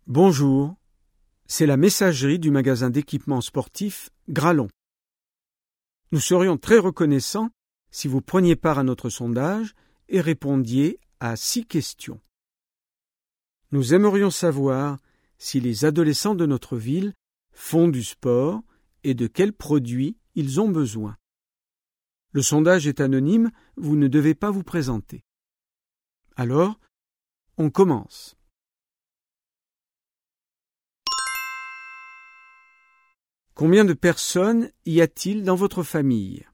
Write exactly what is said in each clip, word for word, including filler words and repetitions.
Bonjour, c'est la messagerie du magasin d'équipements sportifs Gralon. Nous serions très reconnaissants si vous preniez part à notre sondage et répondiez à six questions. Nous aimerions savoir si les adolescents de notre ville font du sport et de quels produits ils ont besoin. Le sondage est anonyme, vous ne devez pas vous présenter. Alors, on commence. Combien de personnes y a-t-il dans votre famille?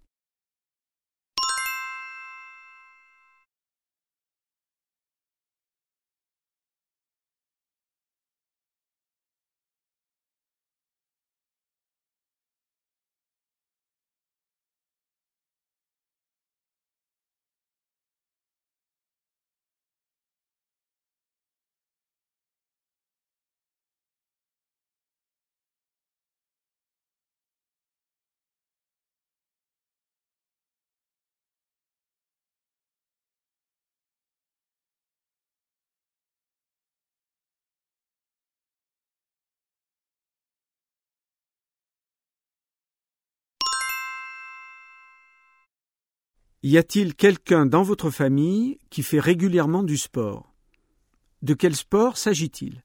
Y a-t-il quelqu'un dans votre famille qui fait régulièrement du sport? De quel sport s'agit-il?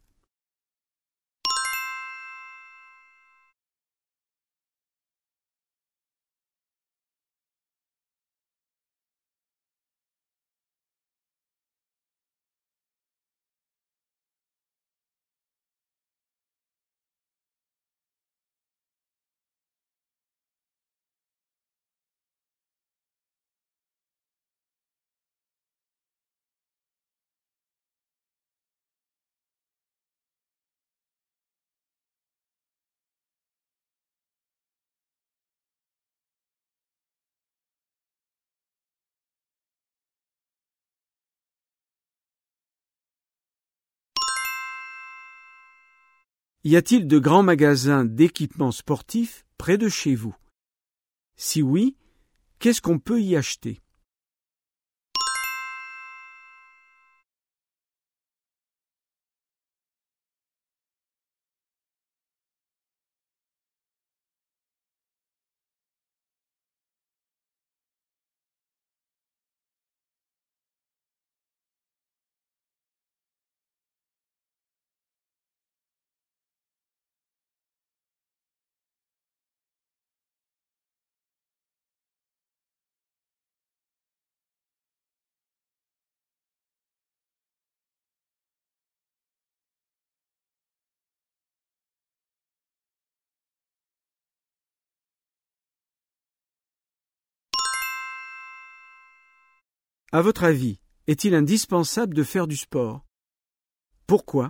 Y a-t-il de grands magasins d'équipements sportifs près de chez vous? Si oui, qu'est-ce qu'on peut y acheter? À votre avis, est-il indispensable de faire du sport? Pourquoi?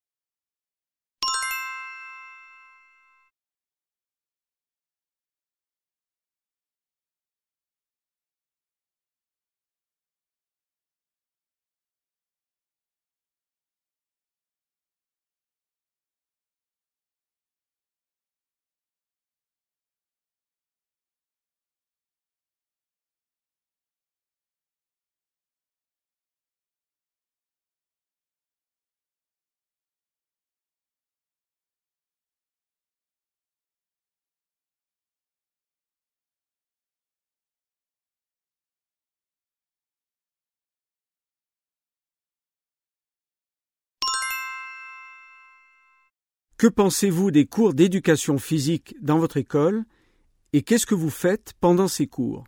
Que pensez-vous des cours d'éducation physique dans votre école et qu'est-ce que vous faites pendant ces cours?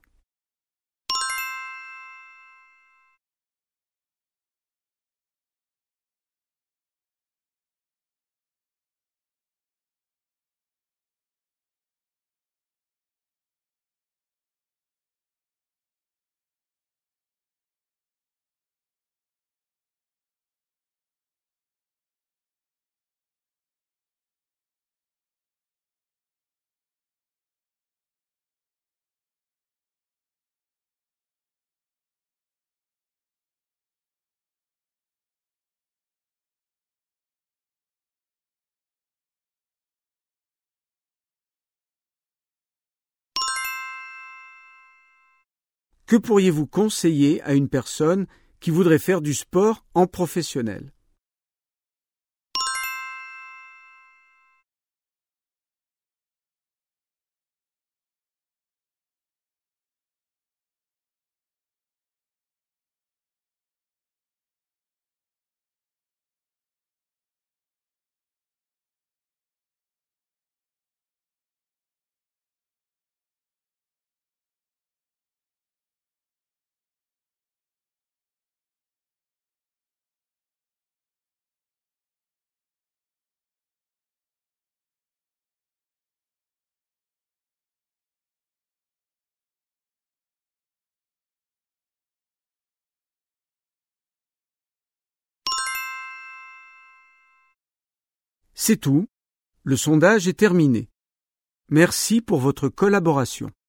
Que pourriez-vous conseiller à une personne qui voudrait faire du sport en professionnel? C'est tout. Le sondage est terminé. Merci pour votre collaboration.